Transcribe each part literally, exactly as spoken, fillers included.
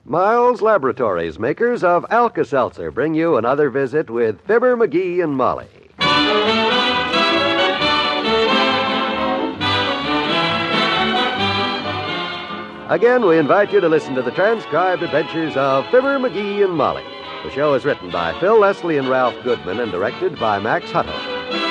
Miles Laboratories, makers of Alka-Seltzer, bring you another visit with Fibber, McGee, and Molly. Again, we invite you to listen to the transcribed adventures of Fibber, McGee, and Molly. The show is written by Phil Leslie and Ralph Goodman and directed by Max Hutto.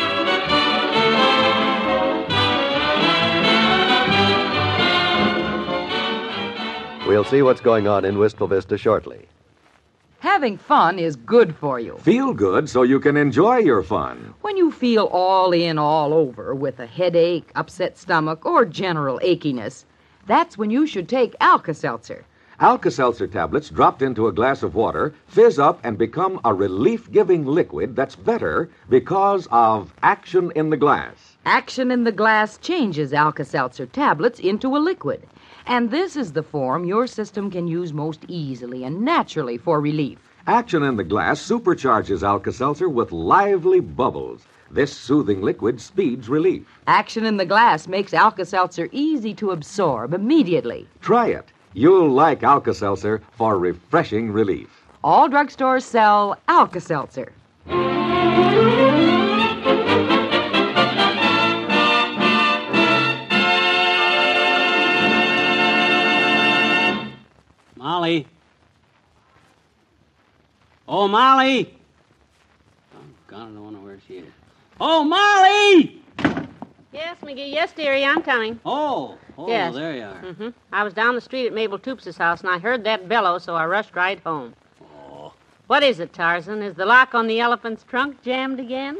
We'll see what's going on in Wistful Vista shortly. Having fun is good for you. Feel good so you can enjoy your fun. When you feel all in, all over, with a headache, upset stomach, or general achiness, that's when you should take Alka-Seltzer. Alka-Seltzer tablets dropped into a glass of water fizz up and become a relief-giving liquid that's better because of action in the glass. Action in the glass changes Alka-Seltzer tablets into a liquid. And this is the form your system can use most easily and naturally for relief. Action in the glass supercharges Alka-Seltzer with lively bubbles. This soothing liquid speeds relief. Action in the glass makes Alka-Seltzer easy to absorb immediately. Try it. You'll like Alka-Seltzer for refreshing relief. All drugstores sell Alka-Seltzer. Molly. Oh, Molly. Oh, God, I don't know where she is. Oh, Molly! Yes, McGee. Yes, dearie, I'm coming. Oh, oh, yes. There you are. Mm-hmm. I was down the street at Mabel Toops' house, and I heard that bellow, so I rushed right home. Oh. What is it, Tarzan? Is the lock on the elephant's trunk jammed again?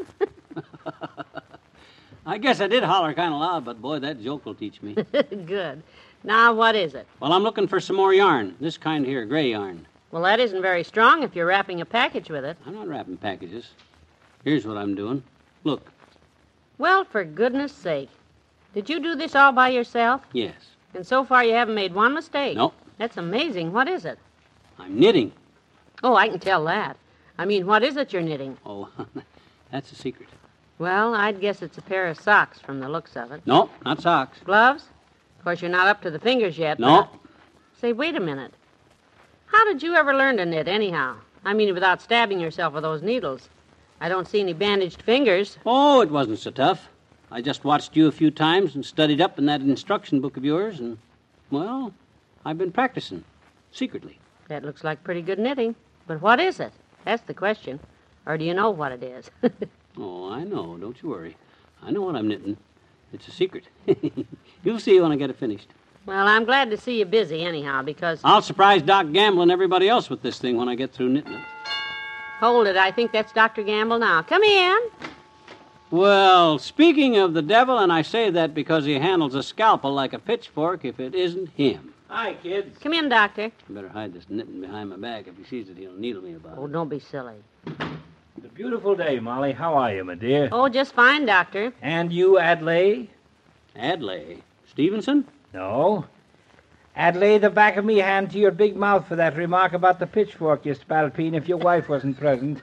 I guess I did holler kind of loud, but, boy, that joke will teach me. Good. Now, what is it? Well, I'm looking for some more yarn. This kind here, gray yarn. Well, that isn't very strong if you're wrapping a package with it. I'm not wrapping packages. Here's what I'm doing. Look. Well, for goodness sake. Did you do this all by yourself? Yes. And so far you haven't made one mistake? No. That's amazing. What is it? I'm knitting. Oh, I can tell that. I mean, what is it you're knitting? Oh, that's a secret. Well, I'd guess it's a pair of socks from the looks of it. No, not socks. Gloves? Of course, you're not up to the fingers yet. No. But... Say, wait a minute. How did you ever learn to knit, anyhow? I mean, without stabbing yourself with those needles. I don't see any bandaged fingers. Oh, it wasn't so tough. I just watched you a few times and studied up in that instruction book of yours, and, well, I've been practicing, secretly. That looks like pretty good knitting. But what is it? That's the question. Or do you know what it is? Oh, I know. Don't you worry. I know what I'm knitting. It's a secret. You'll see when I get it finished. Well, I'm glad to see you busy, anyhow, because... I'll surprise Doc Gamble and everybody else with this thing when I get through knitting it. Hold it. I think that's Doctor Gamble now. Come in. Well, speaking of the devil, and I say that because he handles a scalpel like a pitchfork if it isn't him. Hi, kids. Come in, Doctor. I better hide this knitting behind my back. If he sees it, he'll needle me about Oh, it. don't be silly. It's a beautiful day, Molly. How are you, my dear? Oh, just fine, Doctor. And you, Adlai? Adlai? Stevenson? No. Adlai, the back of me hand to your big mouth for that remark about the pitchfork, you spalpeen, if your wife wasn't present.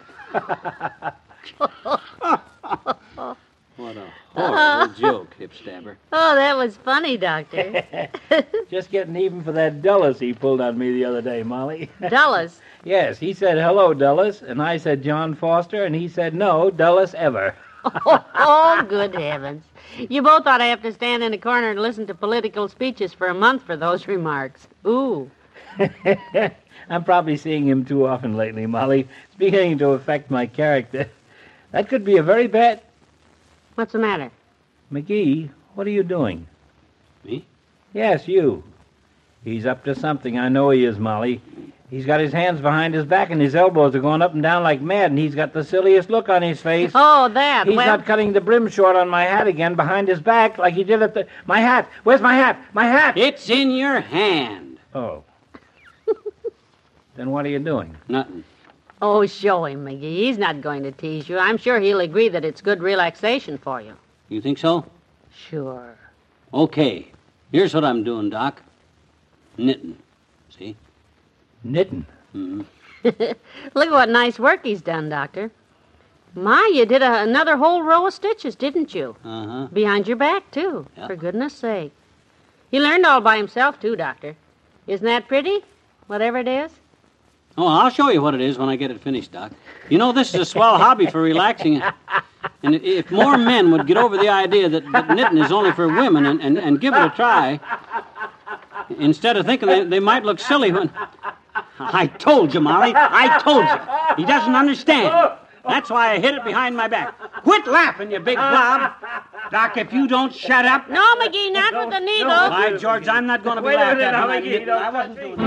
What a horrible joke, hip stabber. Oh, that was funny, Doctor. Just getting even for that Dulles he pulled on me the other day, Molly. Dulles? Yes, he said, hello, Dulles, and I said, John Foster, and he said, no, Dulles ever. oh, oh, good heavens. You both ought to have to stand in a corner and listen to political speeches for a month for those remarks. Ooh. I'm probably seeing him too often lately, Molly. It's beginning to affect my character. That could be a very bad... What's the matter? McGee, what are you doing? Me? Yes, you. He's up to something. I know he is, Molly. He's got his hands behind his back and his elbows are going up and down like mad, and he's got the silliest look on his face. Oh, that. He's well... not cutting the brim short on my hat again behind his back like he did at the... My hat! Where's my hat? My hat! It's in your hand. Oh. Then what are you doing? Nothing. Oh, show him, McGee. He's not going to tease you. I'm sure he'll agree that it's good relaxation for you. You think so? Sure. Okay. Here's what I'm doing, Doc. Knitting. See? Knitting. Mm-hmm. Look at what nice work he's done, Doctor. My, you did a, another whole row of stitches, didn't you? Uh-huh. Behind your back, too. Yep. For goodness sake. He learned all by himself, too, Doctor. Isn't that pretty? Whatever it is? Oh, I'll show you what it is when I get it finished, Doc. You know, this is a swell hobby for relaxing. And if more men would get over the idea that, that knitting is only for women and, and, and give it a try, instead of thinking they, they might look silly when... I told you, Molly. I told you. He doesn't understand. That's why I hid it behind my back. Quit laughing, you big blob. Doc, if you don't shut up... No, McGee, not with the needle. By George, I'm not going to be Wait a laughed minute at. now, when I McGee, knit. don't I touch wasn't me. doing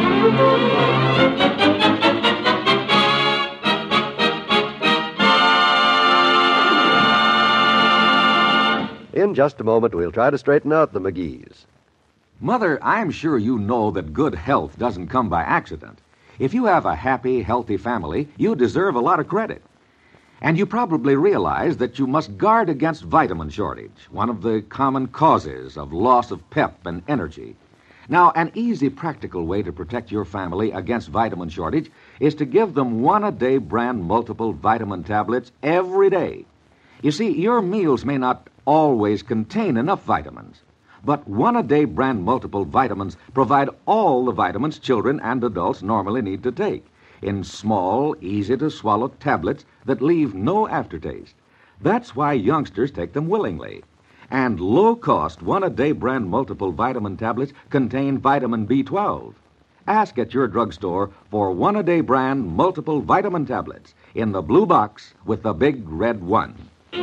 it. In just a moment, we'll try to straighten out the McGees. Mother, I'm sure you know that good health doesn't come by accident. If you have a happy, healthy family, you deserve a lot of credit. And you probably realize that you must guard against vitamin shortage, one of the common causes of loss of pep and energy. Now, an easy, practical way to protect your family against vitamin shortage is to give them one-a-day brand multiple vitamin tablets every day. You see, your meals may not always contain enough vitamins, but one-a-day brand multiple vitamins provide all the vitamins children and adults normally need to take in small, easy-to-swallow tablets that leave no aftertaste. That's why youngsters take them willingly. And low-cost one-a-day brand multiple vitamin tablets contain vitamin B twelve. Ask at your drugstore for one-a-day brand multiple vitamin tablets in the blue box with the big red one.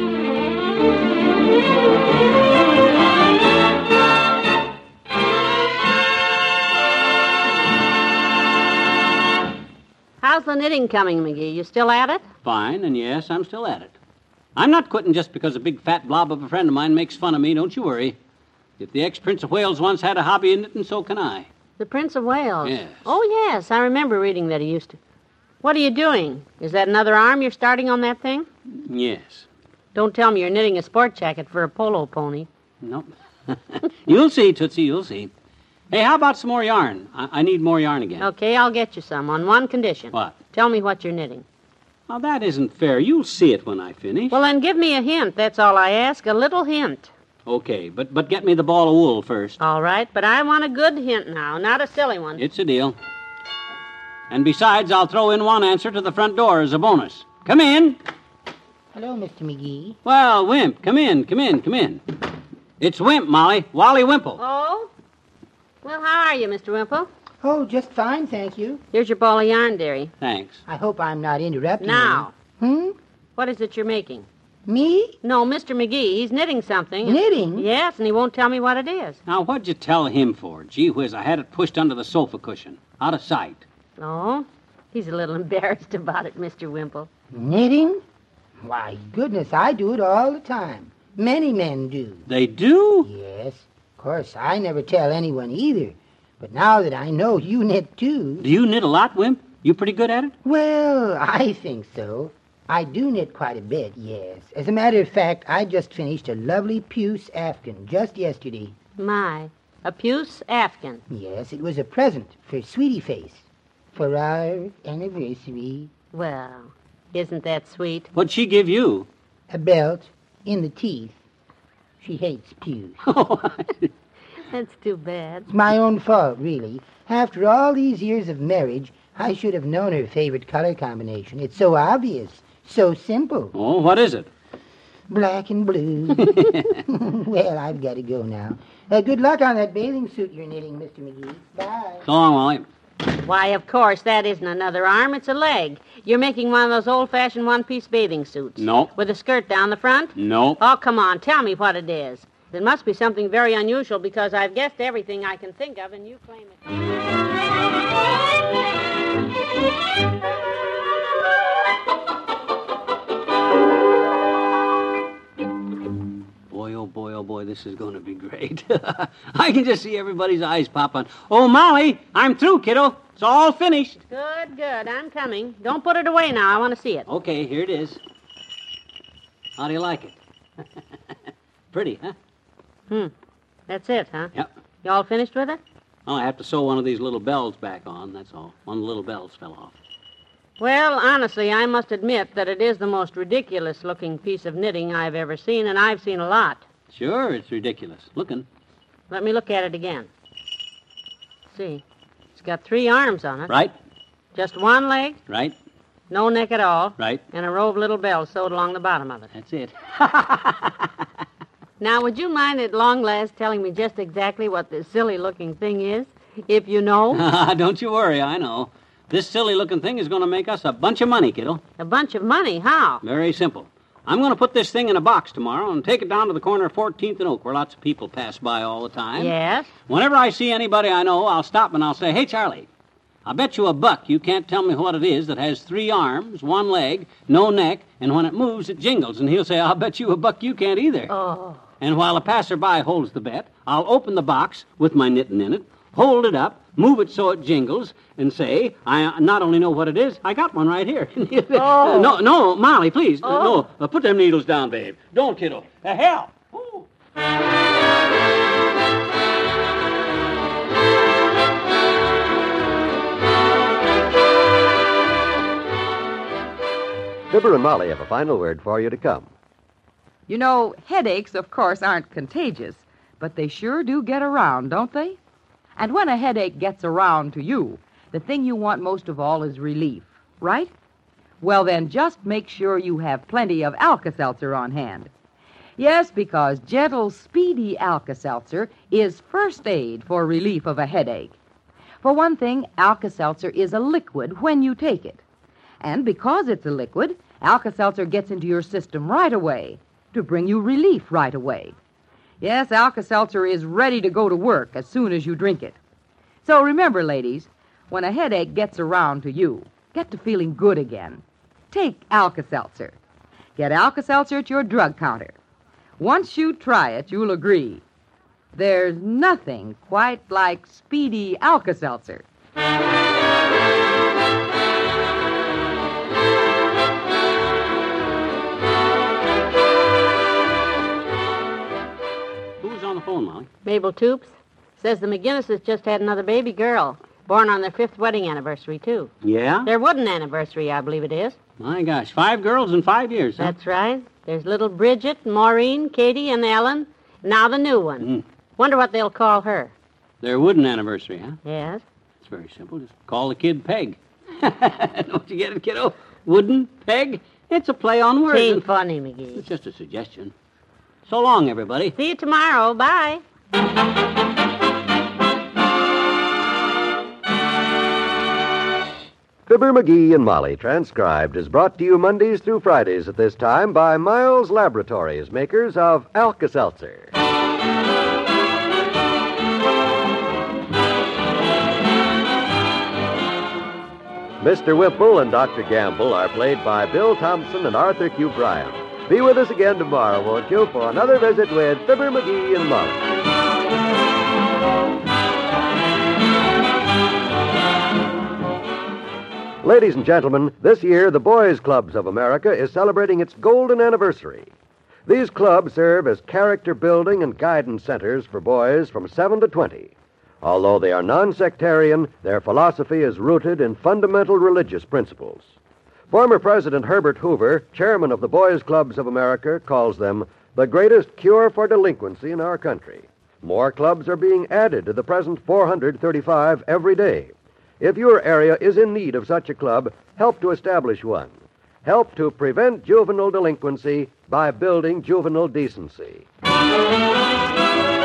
How's the knitting coming, McGee? You still at it? Fine, and yes, I'm still at it. I'm not quitting just because a big fat blob of a friend of mine makes fun of me, don't you worry. If the ex-Prince of Wales once had a hobby in knitting, so can I. The Prince of Wales? Yes. Oh, yes, I remember reading that he used to. What are you doing? Is that another arm you're starting on that thing? Yes. Don't tell me you're knitting a sport jacket for a polo pony. Nope. You'll see, Tootsie, you'll see. Hey, how about some more yarn? I, I need more yarn again. Okay, I'll get you some on one condition. What? Tell me what you're knitting. Now, that isn't fair. You'll see it when I finish. Well, then give me a hint. That's all I ask, a little hint. Okay, but, but get me the ball of wool first. All right, but I want a good hint now, not a silly one. It's a deal. And besides, I'll throw in one answer to the front door as a bonus. Come in. Hello, Mister McGee. Well, Wimp, come in, come in, come in. It's Wimp, Molly. Wally Wimple. Oh? Well, how are you, Mister Wimple? Oh, just fine, thank you. Here's your ball of yarn, dearie. Thanks. I hope I'm not interrupting Now, you. what is it you're making? Hmm? Me? No, Mister McGee. He's knitting something. Knitting? Yes, and he won't tell me what it is. Now, what'd you tell him for? Gee whiz, I had it pushed under the sofa cushion. Out of sight. Oh? He's a little embarrassed about it, Mister Wimple. Knitting? Why, goodness, I do it all the time. Many men do. They do? Yes. Of course, I never tell anyone either. But now that I know you knit too... Do you knit a lot, Wimp? You pretty good at it? Well, I think so. I do knit quite a bit, yes. As a matter of fact, I just finished a lovely puce afghan just yesterday. My, a puce afghan. Yes, it was a present for Sweetie Face. For our anniversary. Well, isn't that sweet? What'd she give you? A belt in the teeth. She hates puce. That's too bad. It's my own fault, really. After all these years of marriage, I should have known her favorite color combination. It's so obvious, so simple. Oh, what is it? Black and blue. Well, I've got to go now. Uh, good luck on that bathing suit you're knitting, Mister McGee. Bye. So long, Wally. Why, of course, that isn't another arm, it's a leg. You're making one of those old-fashioned one-piece bathing suits. No. With a skirt down the front? No. Oh, come on, tell me what it is. It must be something very unusual because I've guessed everything I can think of and you claim it. Boy, oh boy, oh boy, this is going to be great. I can just see everybody's eyes pop on. Oh, Molly, I'm through, kiddo. It's all finished. Good, good. I'm coming. Don't put it away now. I want to see it. Okay, here it is. How do you like it? Pretty, huh? Hmm. That's it, huh? Yep. You all finished with it? Oh, I have to sew one of these little bells back on, that's all. One of the little bells fell off. Well, honestly, I must admit that it is the most ridiculous-looking piece of knitting I've ever seen, and I've seen a lot. Sure, it's ridiculous. Looking. Let me look at it again. See. It's got three arms on it. Right, Just one leg, right, no neck at all, right. and a row of little bells sewed along the bottom of it. That's it. Now, would you mind at long last telling me just exactly what this silly-looking thing is, if you know? Don't you worry, I know. This silly-looking thing is going to make us a bunch of money, kiddo. A bunch of money? How? Very simple. I'm going to put this thing in a box tomorrow and take it down to the corner of fourteenth and Oak, where lots of people pass by all the time. Yes? Whenever I see anybody I know, I'll stop and I'll say, "Hey, Charlie, I'll bet you a buck you can't tell me what it is that has three arms, one leg, no neck, and when it moves, it jingles." And he'll say, "I'll bet you a buck you can't either." Oh. And while a passerby holds the bet, I'll open the box with my knitting in it, hold it up, move it so it jingles, and say, "I not only know what it is, I got one right here." Oh. No, no, Molly, please. Oh. No, uh, put them needles down, babe. Don't, kiddo. The hell! Ooh. Fibber and Molly have a final word for you to come. You know, headaches, of course, aren't contagious, but they sure do get around, don't they? And when a headache gets around to you, the thing you want most of all is relief, right? Well, then just make sure you have plenty of Alka-Seltzer on hand. Yes, because gentle, speedy Alka-Seltzer is first aid for relief of a headache. For one thing, Alka-Seltzer is a liquid when you take it. And because it's a liquid, Alka-Seltzer gets into your system right away to bring you relief right away. Yes, Alka-Seltzer is ready to go to work as soon as you drink it. So remember, ladies, when a headache gets around to you, get to feeling good again, take Alka-Seltzer. Get Alka-Seltzer at your drug counter. Once you try it, you'll agree. There's nothing quite like speedy Alka-Seltzer. Who's on the phone, Molly? Mabel Toops says the McGinnises just had another baby girl, born on their fifth wedding anniversary, too. Yeah? Their wooden anniversary, I believe it is. My gosh, five girls in five years, huh? That's right. There's little Bridget, Maureen, Katie, and Ellen. Now the new one. Mm. Wonder what they'll call her. Their wooden anniversary, huh? Yes? It's very simple. Just call the kid Peg. Don't you get it, kiddo? Wooden, Peg. It's a play on words. Ain't funny, McGee. It's just a suggestion. So long, everybody. See you tomorrow. Bye. Fibber, McGee, and Molly, transcribed, is brought to you Mondays through Fridays at this time by Miles Laboratories, makers of Alka-Seltzer. Mister Whipple and Doctor Gamble are played by Bill Thompson and Arthur Q. Bryan. Be with us again tomorrow, won't you, for another visit with Fibber, McGee, and Molly. Ladies and gentlemen, this year the Boys Clubs of America is celebrating its golden anniversary. These clubs serve as character-building and guidance centers for boys from seven to twenty. Although they are non-sectarian, their philosophy is rooted in fundamental religious principles. Former President Herbert Hoover, chairman of the Boys Clubs of America, calls them the greatest cure for delinquency in our country. More clubs are being added to the present four hundred thirty-five every day. If your area is in need of such a club, help to establish one. Help to prevent juvenile delinquency by building juvenile decency.